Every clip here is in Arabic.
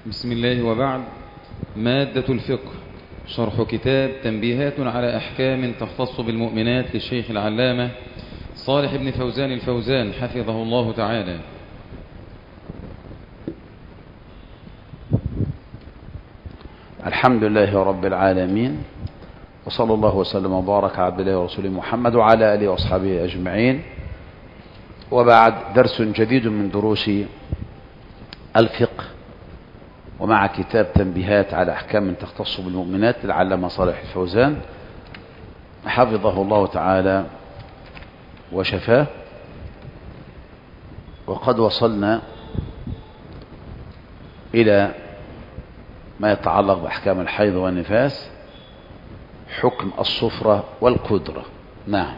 بسم الله وبعد. مادة الفقه، شرح كتاب تنبيهات على أحكام تختص بالمؤمنات للشيخ العلامة صالح بن فوزان الفوزان حفظه الله تعالى. الحمد لله رب العالمين، وصلى الله وسلم وبارك على عبد الله ورسوله محمد وعلى آله وأصحابه أجمعين. وبعد، درس جديد من دروس الفقه، ومع كتاب تنبيهات على أحكام تختص بالمؤمنات للعلامة صالح الفوزان حفظه الله تعالى وشفاه. وقد وصلنا إلى ما يتعلق بأحكام الحيض والنفاس، حكم الصفرة والقدرة. نعم.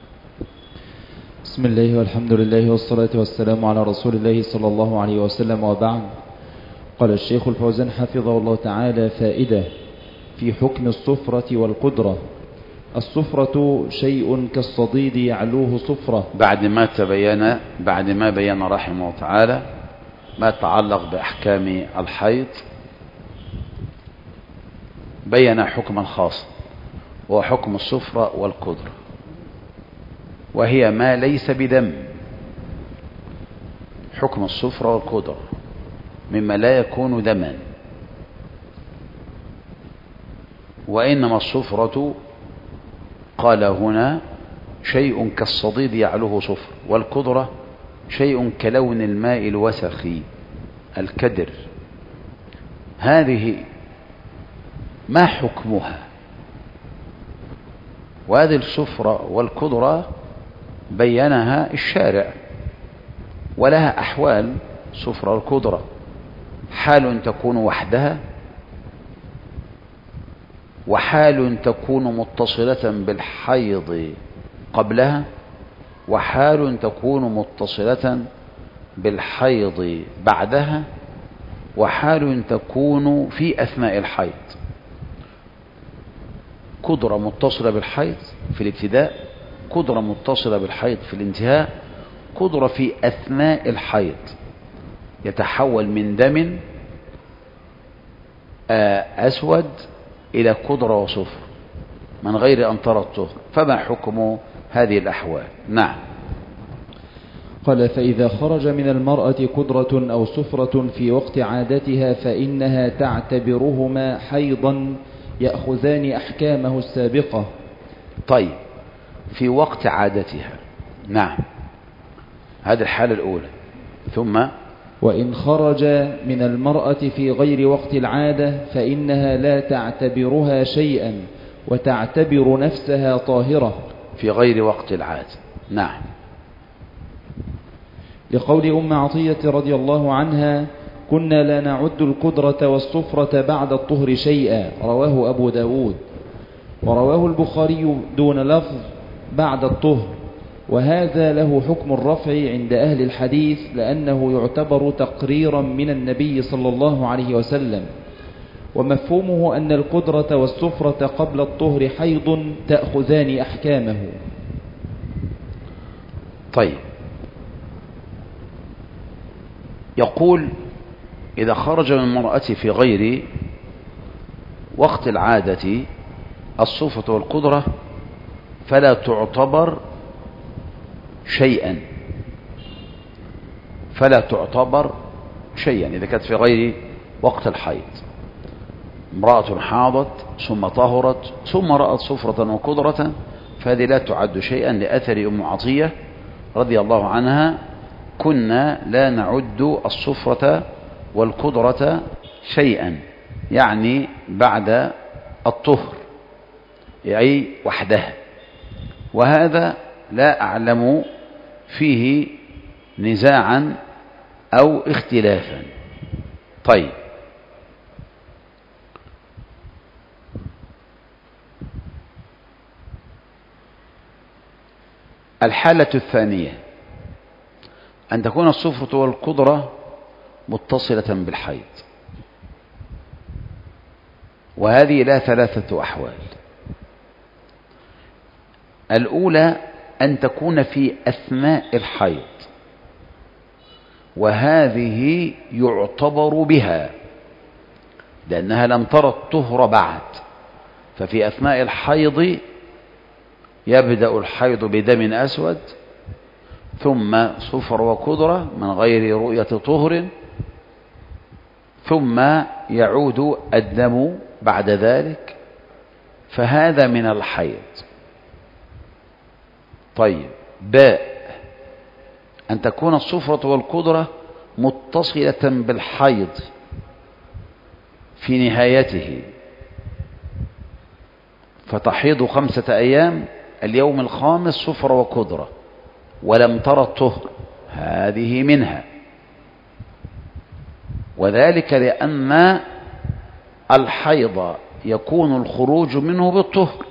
بسم الله والحمد لله والصلاة والسلام على رسول الله صلى الله عليه وسلم، وبعد. قال الشيخ الفوزان حفظه الله تعالى: فائدة في حكم الصفرة والقدرة. الصفرة شيء كالصديد يعلوه صفرة. بعد ما بين رحمه الله تعالى ما يتعلق بأحكام الحيض، بين حكما خاصا وهو حكم الصفرة والقدرة، وهي ما ليس بدم. حكم الصفرة والقدرة مما لا يكون دما، وإنما الصفرة قال هنا شيء كالصديد يعلوه صفر، والقدرة شيء كلون الماء الوسخ الكدر. هذه ما حكمها؟ وهذه الصفرة والقدرة بينها الشارع، ولها أحوال. صفرة والقدرة حال تكون وحدها، وحال تكون متصلة بالحيض قبلها، وحال تكون متصلة بالحيض بعدها، وحال تكون في أثناء الحيض. قدرة متصلة بالحيض في الابتداء، قدرة متصلة بالحيض في الانتهاء، قدرة في أثناء الحيض يتحول من دم أسود إلى قدرة وصفر من غير أن ترى الطهر. فما حكم هذه الأحوال؟ نعم. قال: فإذا خرج من المرأة قدرة أو صفرة في وقت عادتها فإنها تعتبرهما حيضا يأخذان أحكامه السابقة. طيب، في وقت عادتها، نعم، هذه الحالة الأولى. ثم وإن خرج من المرأة في غير وقت العادة فإنها لا تعتبرها شيئا وتعتبر نفسها طاهرة. في غير وقت العادة، نعم. لقول عطية رضي الله عنها: كنا لا نعد القدرة والصفرة بعد الطهر شيئا. رواه أبو داود. ورواه البخاري دون لفظ بعد الطهر، وهذا له حكم الرفع عند أهل الحديث، لأنه يعتبر تقريرا من النبي صلى الله عليه وسلم، ومفهومه أن القدرة والصفرة قبل الطهر حيض تأخذان أحكامه. طيب، يقول: إذا خرج من المرأة في غير وقت العادة الصفرة والقدرة فلا تعتبر شيئا، إذا كانت في غير وقت الحيض. امرأة حاضت ثم طهرت ثم رأت صفرة وقدرة، فهذه لا تعد شيئا، لأثر أم عطية رضي الله عنها: كنا لا نعد الصفرة والقدرة شيئا، يعني بعد الطهر، أي وحدها. وهذا لا أعلم فيه نزاعا أو اختلافا. طيب، الحالة الثانية أن تكون الصفرة والقدرة متصلة بالحيض، وهذه لا ثلاثة أحوال. الأولى أن تكون في أثناء الحيض، وهذه يعتبر بها لأنها لم ترى الطهر بعد. ففي أثناء الحيض يبدأ الحيض بدم أسود ثم صفر وكدرة من غير رؤية طهر، ثم يعود الدم بعد ذلك، فهذا من الحيض. طيب، باء أن تكون الصفرة والكدرة متصلة بالحيض في نهايته، فتحيض 5 أيام، اليوم الخامس صفرة وكدرة ولم ترى الطهر، هذه منها. وذلك لأن الحيض يكون الخروج منه بالطهر،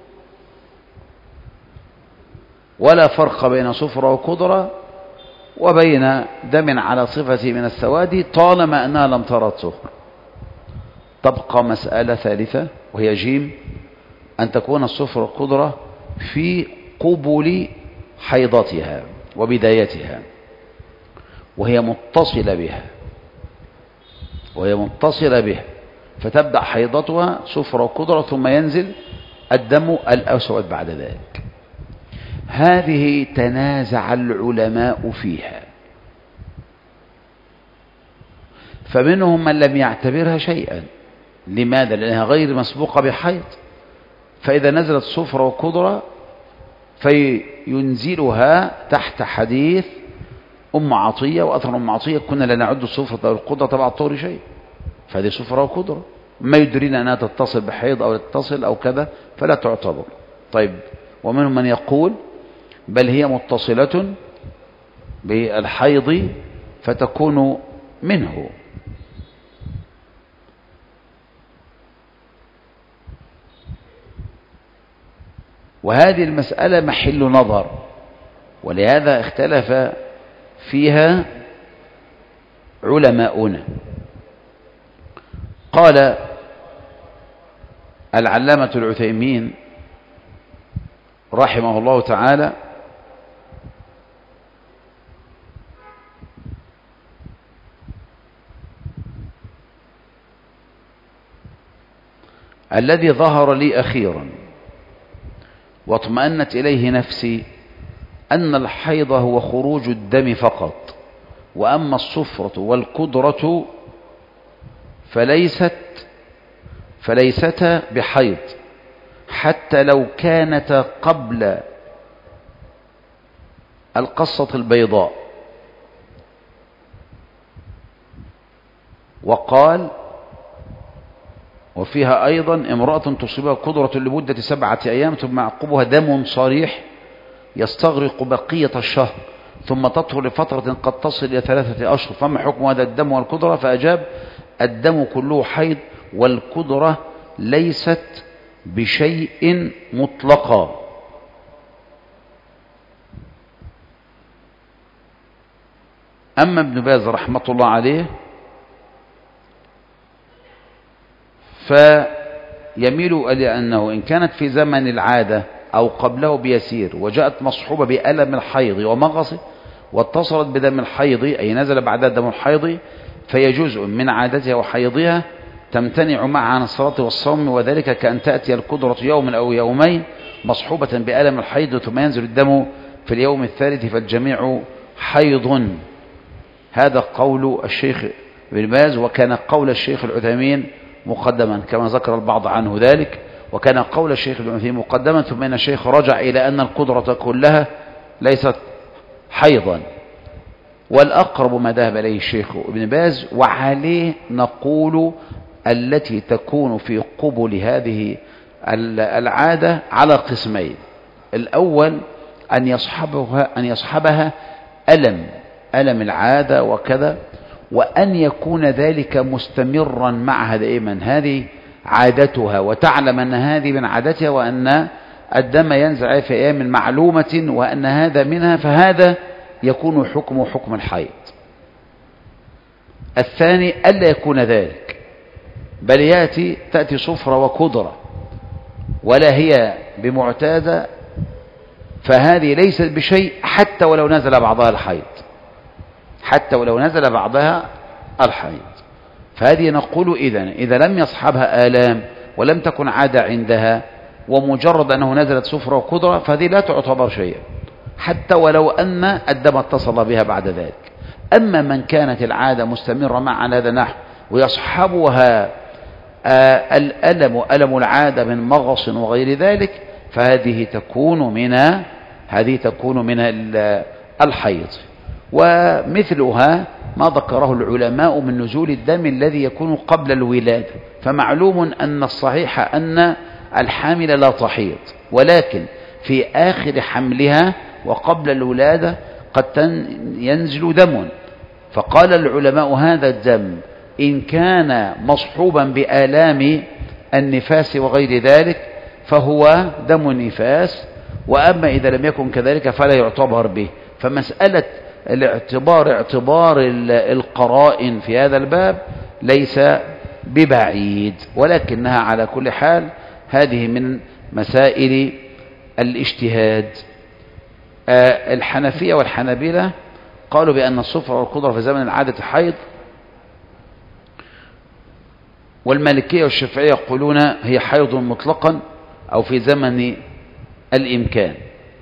ولا فرق بين صفرة وكدرة وبين دم على صفته من السواد طالما أنها لم ترى الطهر. تبقى مسألة ثالثة وهي جيم، أن تكون الصفرة والكدرة في قبل حيضتها وبدايتها، وهي متصلة بها، فتبدأ حيضتها صفرة وكدرة ثم ينزل الدم الأسود بعد ذلك. هذه تنازع العلماء فيها، فمنهم من لم يعتبرها شيئا. لماذا؟ لأنها غير مسبوقة بحيض، فإذا نزلت صفرة وكدرة فينزلها تحت حديث أم عطية وأثر أم عطية: كنا لا نعد الصفرة والكدرة تبع الطهر شيء. فهذه صفرة وكدرة، ما يدرينا أنها تتصل بحيض أو تتصل أو كذا، فلا تعتبر. طيب، ومنهم من يقول بل هي متصلة بالحيض فتكون منه. وهذه المسألة محل نظر، ولهذا اختلف فيها علماؤنا. قال العلامة العثيمين رحمه الله تعالى: الذي ظهر لي أخيرا واطمأنت إليه نفسي أن الحيض هو خروج الدم فقط، وأما الصفرة والكدرة فليستا بحيض حتى لو كانتا قبل القصة البيضاء. وقال: وفيها أيضا امرأة تصيبها قدرة لمدة 7 أيام ثم يعقبها دم صريح يستغرق بقية الشهر ثم تطهر لفترة قد تصل إلى 3 أشهر، فما حكم هذا الدم والقدرة؟ فأجاب: الدم كله حيض، والقدرة ليست بشيء مطلقا. أما ابن باز رحمة الله عليه فيميل إلى أنه إن كانت في زمن العادة أو قبله بيسير وجاءت مصحوبة بألم الحيض ومغص واتصلت بدم الحيض، أي نزل بعدها دم الحيض، فهي جزء من عادتها وحيضها تمتنع معها عن الصلاة والصوم، وذلك كأن تأتي القدرة يوم أو يومين مصحوبة بألم الحيض ثم ينزل الدم في اليوم الثالث، فالجميع حيض. هذا قول الشيخ ابن باز، وكان قول الشيخ العثيمين مقدما كما ذكر البعض عنه ذلك، وكان قول الشيخ ابن عثيمين مقدما، ثم إن الشيخ رجع إلى أن القدرة كلها ليست حيضا، والأقرب ما ذهب إليه الشيخ ابن باز، وعليه نقول التي تكون في قبل هذه العادة على قسمين: الأول أن يصحبها ألم العادة وكذا، وأن يكون ذلك مستمرا معها دائما، هذه عادتها وتعلم أن هذه من عادتها وأن الدم ينزل في أيام معلومة وأن هذا منها، فهذا يكون حكمه حكم الحيض. الثاني ألا يكون ذلك، بل تأتي صفرة وكدرة ولا هي بمعتادة، فهذه ليست بشيء حتى ولو نزل بعضها الحيض، فهذه نقول إذا لم يصحبها آلام ولم تكن عادة عندها ومجرد أنه نزلت صفرة وقدرة فهذه لا تعتبر شيئا حتى ولو أن الدم اتصل بها بعد ذلك. أما من كانت العادة مستمرة مع على هذا النحو ويصحبها ألم العادة من مغص وغير ذلك فهذه تكون من الحيض. ومثلها ما ذكره العلماء من نزول الدم الذي يكون قبل الولادة. فمعلوم أن الصحيح أن الحامل لا تحيض، ولكن في آخر حملها وقبل الولادة قد ينزل دم. فقال العلماء هذا الدم إن كان مصحوبا بآلام النفاس وغير ذلك فهو دم نفاس، وأما إذا لم يكن كذلك فلا يعتبر به. فمسألة اعتبار القرائن في هذا الباب ليس ببعيد، ولكنها على كل حال هذه من مسائل الاجتهاد. الحنفية والحنابلة قالوا بأن الصفرة والقدرة في زمن العادة حيض، والمالكية والشافعية يقولون هي حيض مطلقا أو في زمن الإمكان.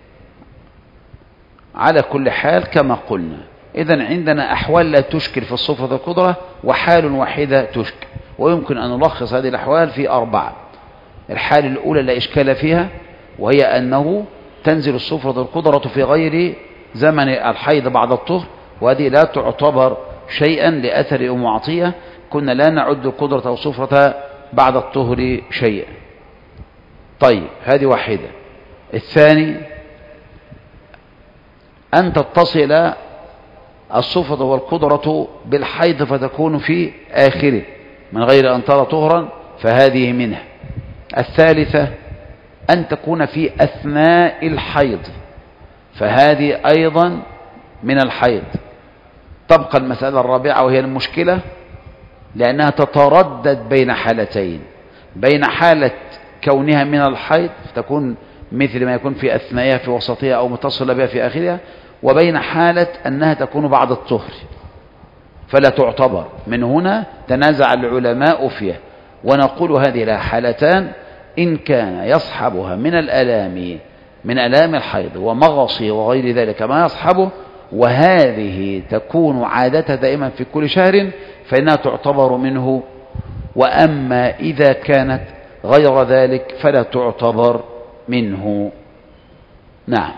على كل حال كما قلنا، إذن عندنا أحوال لا تشكل في الصفرة والقدرة وحال واحدة تشكل، ويمكن أن نلخص هذه الأحوال في 4. الحال الأولى لا إشكال فيها، وهي أنه تنزل الصفرة والقدرة في غير زمن الحيض بعد الطهر، وهذه لا تعتبر شيئا لأثر أم عطية، كنا لا نعد القدرة أو الصفرة بعد الطهر شيئا. طيب هذه واحدة. الثاني أن تتصل الصفرة والقدرة بالحيض فتكون في آخره من غير أن ترى طهرا، فهذه منها. الثالثة أن تكون في أثناء الحيض، فهذه أيضا من الحيض. تبقى المسألة الرابعة وهي المشكلة، لأنها تتردد بين حالتين: بين حالة كونها من الحيض فتكون مثل ما يكون في أثنائها في وسطها أو متصلة بها في آخرها، وبين حالة أنها تكون بعد الطهر فلا تعتبر. من هنا تنازع العلماء فيها، ونقول هذه لها حالتان: إن كان يصحبها من الآلام من آلام الحيض ومغصه وغير ذلك ما يصحبه، وهذه تكون عادة دائما في كل شهر فإنها تعتبر منه. وأما إذا كانت غير ذلك فلا تعتبر منه. نعم.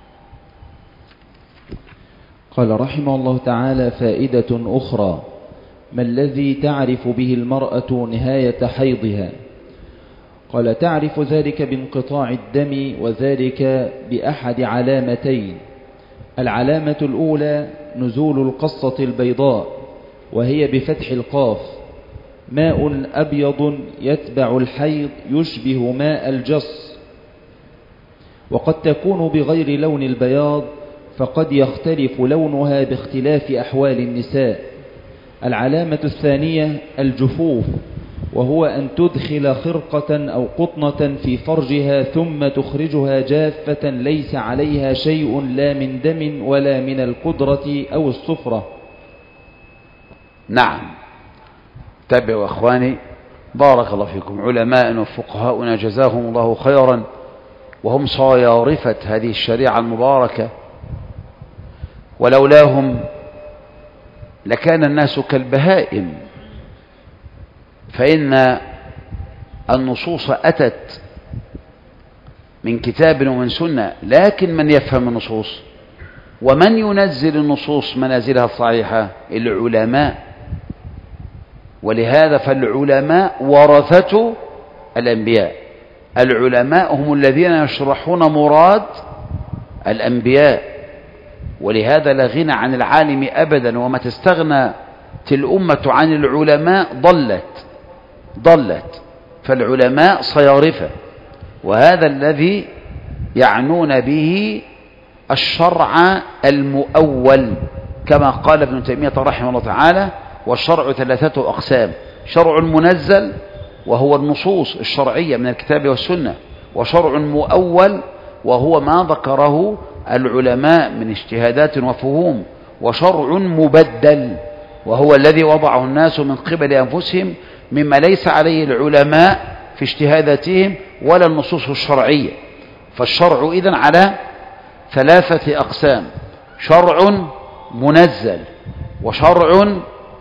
قال رحمه الله تعالى: فائدة أخرى: ما الذي تعرف به المرأة نهاية حيضها؟ قال: تعرف ذلك بانقطاع الدم، وذلك بأحد علامتين: العلامة الأولى نزول القصة البيضاء، وهي بفتح القاف، ماء أبيض يتبع الحيض يشبه ماء الجص، وقد تكون بغير لون البياض، فقد يختلف لونها باختلاف أحوال النساء. العلامة الثانية الجفوف، وهو أن تدخل خرقة أو قطنة في فرجها ثم تخرجها جافة ليس عليها شيء لا من دم ولا من القدرة أو الصفرة. نعم. تابعوا أخواني، بارك الله فيكم. علماء وفقهاؤنا جزاهم الله خيرا، وهم صيارفة هذه الشريعة المباركة، ولولاهم لكان الناس كالبهائم. فإن النصوص أتت من كتاب ومن سنة، لكن من يفهم النصوص ومن ينزل النصوص منازلها الصحيحة؟ العلماء. ولهذا فالعلماء ورثة الأنبياء. العلماء هم الذين يشرحون مراد الأنبياء، ولهذا لا غنى عن العالم أبدا، وما تستغنى الأمة عن العلماء ضلت. فالعلماء صيارفة، وهذا الذي يعنون به الشرع المؤول، كما قال ابن تيمية رحمه الله تعالى: والشرع 3 أقسام: شرع منزل وهو النصوص الشرعية من الكتاب والسنة، وشرع مؤول وهو ما ذكره العلماء من اجتهادات وفهوم، وشرع مبدل وهو الذي وضعه الناس من قبل أنفسهم مما ليس عليه العلماء في اجتهاداتهم ولا النصوص الشرعية. فالشرع إذن على 3 أقسام: شرع منزل، وشرع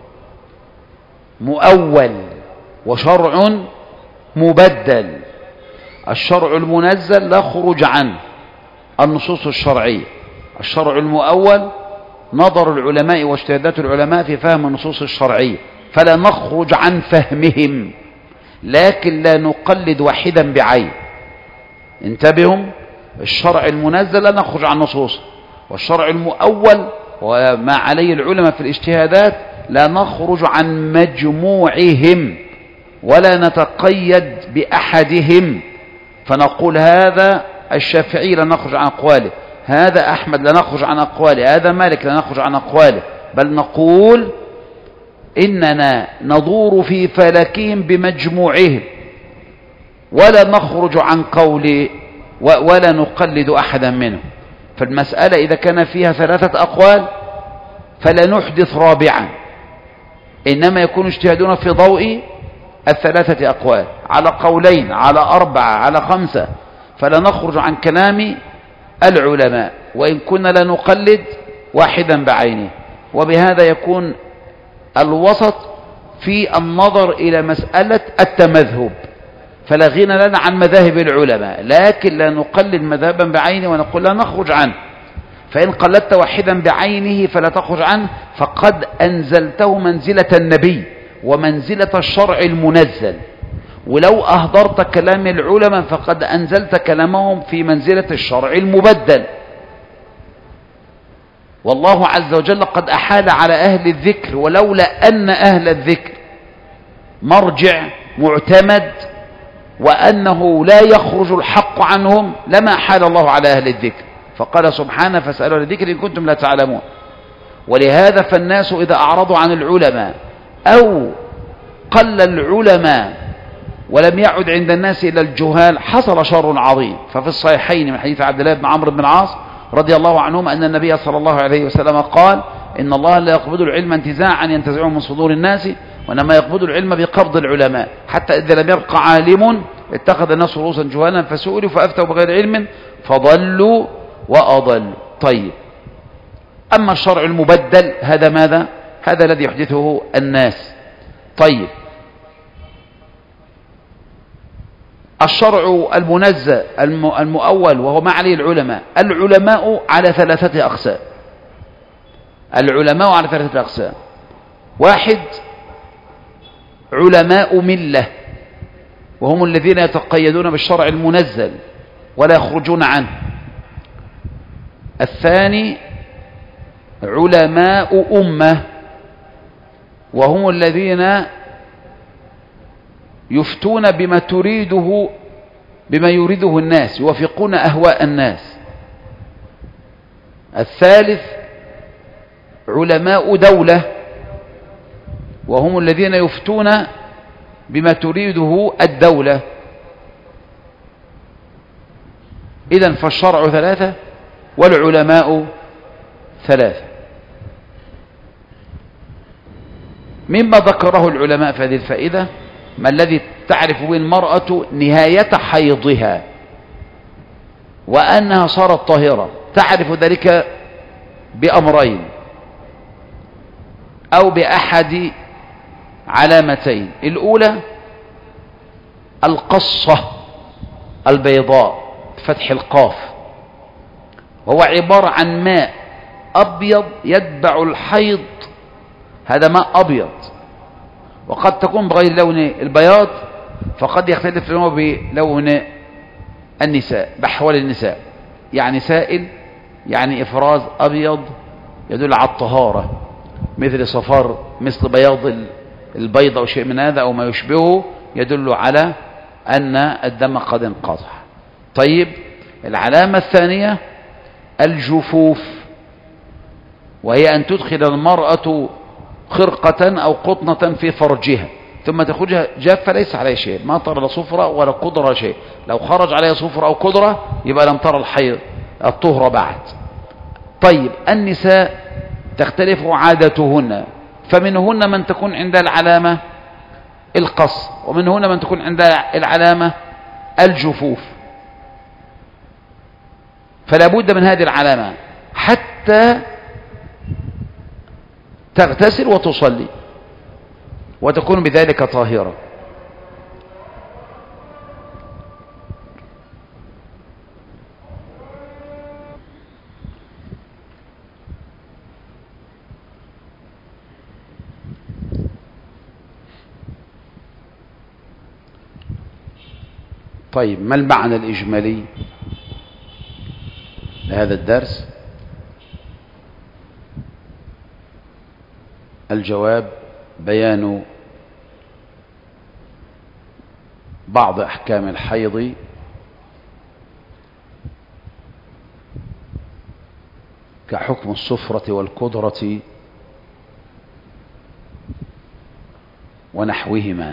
مؤول، وشرع مبدل. الشرع المنزل لا خروج عنه النصوص الشرعية. الشرع المؤول نظر العلماء واجتهادات العلماء في فهم النصوص الشرعية، فلا نخرج عن فهمهم، لكن لا نقلد واحدا بعين. انتبهوا، الشرع المنزل لا نخرج عن نصوصه، والشرع المؤول وما عليه العلماء في الاجتهادات لا نخرج عن مجموعهم ولا نتقيد بأحدهم، فنقول هذا الشافعي لا نخرج عن أقواله، هذا أحمد لا نخرج عن أقواله، هذا مالك لا نخرج عن أقواله، بل نقول إننا ندور في فلكهم بمجموعهم ولا نخرج عن قول ولا نقلد أحدا منهم. فالمسألة إذا كان فيها 3 أقوال فلا نحدث رابعا، إنما يكون اجتهادنا في ضوء 3 أقوال، على قولين، على 4، على 5، فلا نخرج عن كلام العلماء وإن كنا لا نقلد واحدا بعينه. وبهذا يكون الوسط في النظر إلى مسألة التمذهب، فلا غنى لنا عن مذاهب العلماء، لكن لا نقلد مذهبا بعينه ونقول لا نخرج عنه. فإن قلدت واحدا بعينه فلا تخرج عنه، فقد أنزلته منزلة النبي ومنزلة الشرع المنزل، ولو أهدرت كلام العلماء فقد أنزلت كلامهم في منزلة الشرع المبدل. والله عز وجل قد أحال على أهل الذكر، ولولا أن أهل الذكر مرجع معتمد وأنه لا يخرج الحق عنهم لما أحال الله على أهل الذكر، فقال سبحانه: فاسألوا أهل الذكر إن كنتم لا تعلمون. ولهذا فالناس إذا أعرضوا عن العلماء أو قل العلماء ولم يعد عند الناس إلا الجهال حصل شر عظيم. ففي الصحيحين من حديث عبد الله بن عمرو بن العاص رضي الله عنهما أن النبي صلى الله عليه وسلم قال: إن الله لا يقبض العلم انتزاعا ينتزعه من صدور الناس، وإنما يقبض العلم بقبض العلماء، حتى إذا لم يبق عالم اتخذ الناس رؤوسا جهالا فسئلوا فأفتوا بغير علم فضلوا وأضلوا. طيب، أما الشرع المبدل هذا ماذا؟ هذا الذي يحدثه الناس. طيب، الشرع المنزل المؤول وهو ما عليه العلماء على 3 أقسام. العلماء على 3 أقسام: 1 علماء ملة، وهم الذين يتقيدون بالشرع المنزل ولا يخرجون عنه. 2 علماء أمة، وهم الذين يفتون بما يريده الناس، يوافقون أهواء الناس. 3 علماء دولة، وهم الذين يفتون بما تريده الدولة. إذن فالشرع 3 والعلماء 3. مما ذكره العلماء في هذه الفائدة ما الذي تعرف به المرأة نهاية حيضها وأنها صارت طاهرة، تعرف ذلك بأمرين أو بأحد علامتين: الأولى القصة البيضاء فتح القاف، وهو عبارة عن ماء أبيض يتبع الحيض، هذا ماء أبيض، وقد تكون بغير لون البياض، فقد يختلف لونه بلون النساء، بأحوال النساء، يعني سائل، يعني إفراز أبيض يدل على الطهارة، مثل صفار، مثل بياض البيض أو شيء من هذا أو ما يشبهه يدل على أن الدم قد انقطع. طيب، العلامة الثانية الجفوف، وهي أن تدخل المرأة خرقة أو قطنة في فرجها ثم تخرجها جافة ليس عليه شيء، ما ترى لا صفرة ولا قدرة شيء. لو خرج عليها صفرة أو قدرة يبقى لم ترى الحيض الطهر بعد. طيب، النساء تختلف عادتهن، فمن هنا من تكون عند العلامة القصر، ومن هنا من تكون عند العلامة الجفوف. فلا بد من هذه العلامة حتى تغتسل وتصلي وتكون بذلك طاهرة. طيب، ما المعنى الإجمالي لهذا الدرس؟ الجواب: بيان بعض أحكام الحيض كحكم الصفرة والقدرة ونحوهما.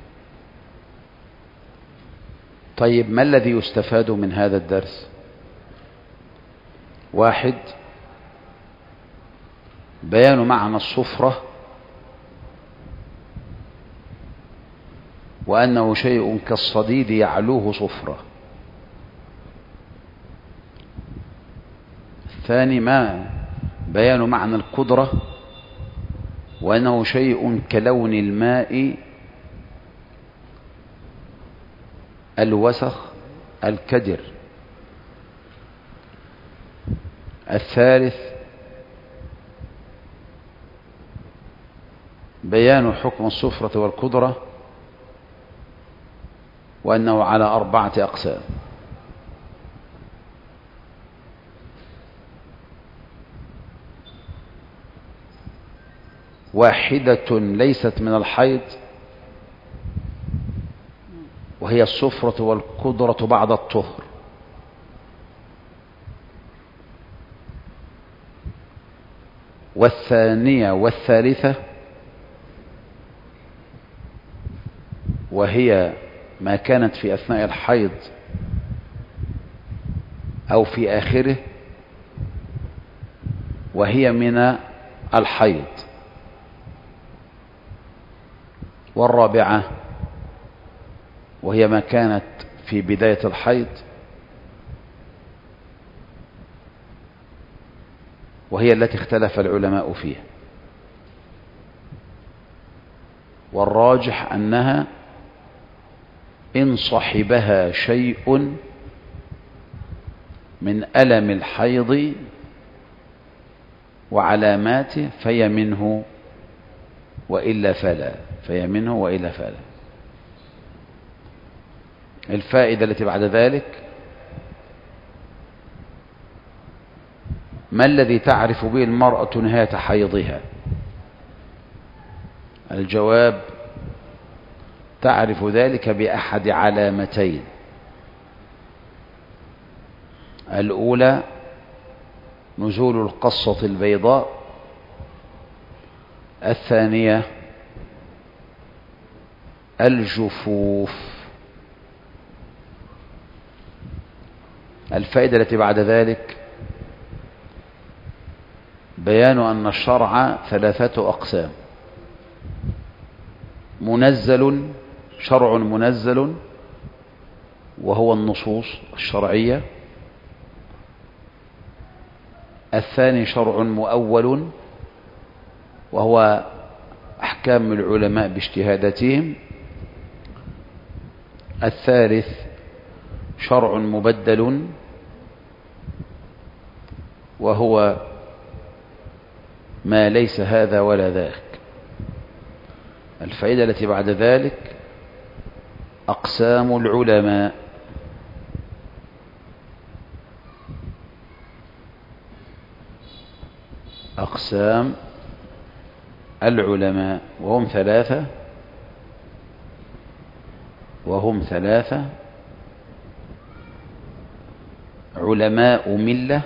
طيب، ما الذي يستفاد من هذا الدرس؟ 1. بيان معنى الصفرة وأنه شيء كالصديد يعلوه صفرة. 2. بيان معنى القدرة وأنه شيء كلون الماء الوسخ الكدر. 3. بيان حكم الصفرة والقدرة وأنه على 4 أقسام. واحدة ليست من الحيض وهي الصفرة والقدرة بعد الطهر. والثانية والثالثة وهي ما كانت في أثناء الحيض أو في آخره وهي من الحيض. والرابعة وهي ما كانت في بداية الحيض وهي التي اختلف العلماء فيها، والراجح أنها إن صحبها شيء من ألم الحيض وعلاماته فهي منه وإلا فلا، فهي منه وإلا فلا. الفائدة التي بعد ذلك: ما الذي تعرف به المرأة نهاية حيضها؟ الجواب: تعرف ذلك بأحد علامتين. الأولى نزول القصة البيضاء. الثانية الجفوف. الفائدة التي بعد ذلك: بيان أن الشرع 3 أقسام: منزل، شرع منزل وهو النصوص الشرعية. الثاني شرع مؤول وهو أحكام العلماء باجتهاداتهم. الثالث شرع مبدل وهو ما ليس هذا ولا ذاك. الفائدة التي بعد ذلك: أقسام العلماء. أقسام العلماء وهم ثلاثة: علماء ملة،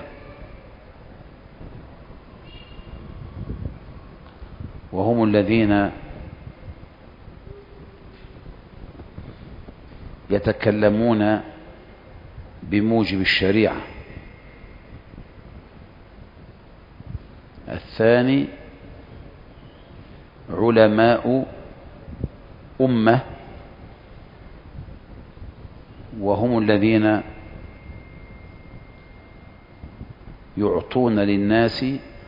وهم الذين يتكلمون بموجب الشريعة. الثاني علماء أمة، وهم الذين يعطون للناس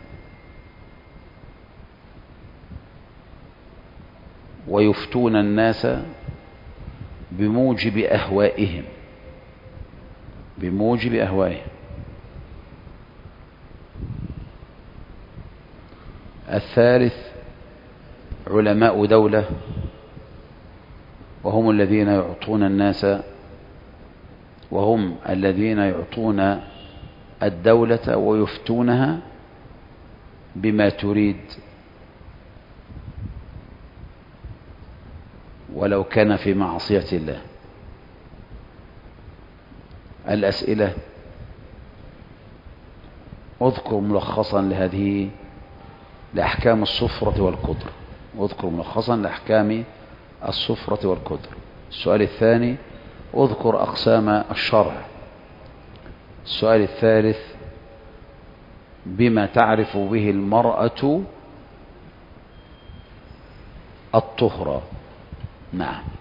ويفتون الناس بموجب أهوائهم. بموجب أهوائهم. الثالث علماء دولة، وهم الذين يعطون الناس، وهم الذين يعطون الدولة ويفتونها بما تريد ولو كان في معصية الله. الأسئلة: اذكر ملخصا لهذه لأحكام الصفرة والقدر. اذكر ملخصا لأحكام الصفرة والقدر. السؤال الثاني: اذكر أقسام الشرع. السؤال الثالث: بما تعرف به المرأة الطهر. نعم.